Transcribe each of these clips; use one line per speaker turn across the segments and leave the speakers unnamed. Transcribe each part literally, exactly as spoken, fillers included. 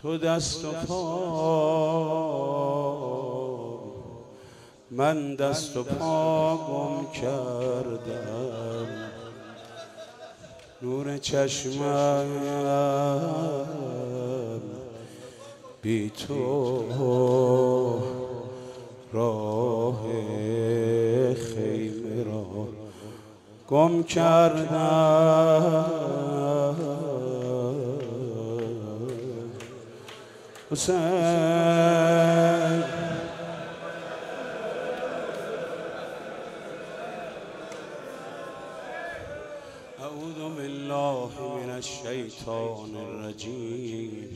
تو دست و پا، من دست و پا گم کردم، نور چشمم بی تو راه خیمه را گم کردم. حسین اعوذ بالله من الشیطان الرجیم.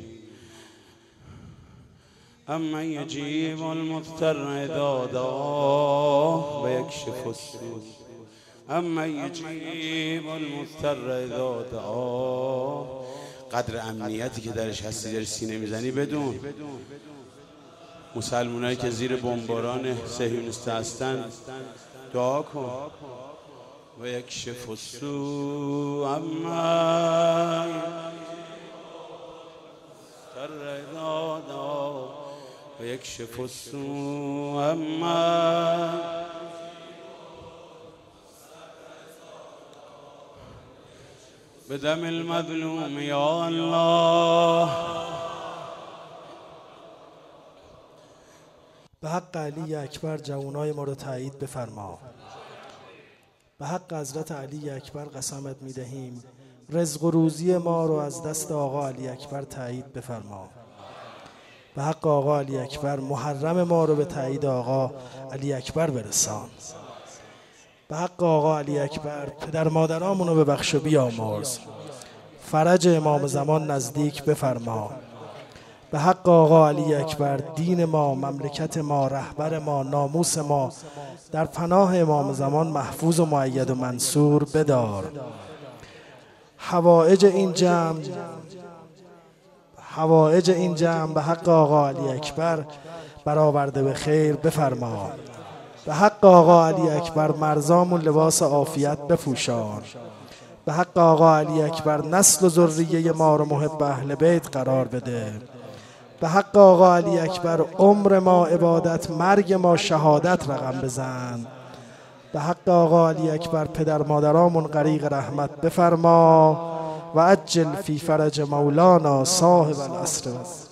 اما یجیب المضطر اذا دعاه و یکشف السوء. اما یجیب المضطر اذا دعاه. قدر امنیتی که درش هستی در سینه میزنی بدون. مسلمانایی که زیر بمباران صهیونیست هستن دعا کن. و یکشف السوء. اما و یکشف السوء. اما بدم المظلوم یا الله.
به حق علی اکبر جوانای ما رو تایید بفرما. به حق حضرت علی اکبر قسمت میدهیم رزق و روزی ما رو از دست آقا علی اکبر تایید بفرما. به حق آقا علی اکبر محرم ما رو به تایید آقا علی اکبر برسان. به حق آقا علی اکبر پدر مادرامونو ببخش و بیامرز. فرج امام زمان نزدیک بفرما. به حق آقا علی اکبر دین ما، مملکت ما، رهبر ما، ناموس ما در پناه امام زمان محفوظ و مؤید و منصور بدار. حوائج این جمع حوائج این جمع به حق آقا علی اکبر برآورده به خیر بفرما. به حق آقا علی اکبر مرزامون لباس عافیت بپوشان. به حق آقا علی اکبر نسل و ذریه ما رو محب اهل بیت قرار بده. به حق آقا علی اکبر عمر ما عبادت، مرگ ما شهادت رقم بزن. به حق آقا علی اکبر پدر مادرامون غریق رحمت بفرما و عجل فی فرج مولانا صاحب العصر.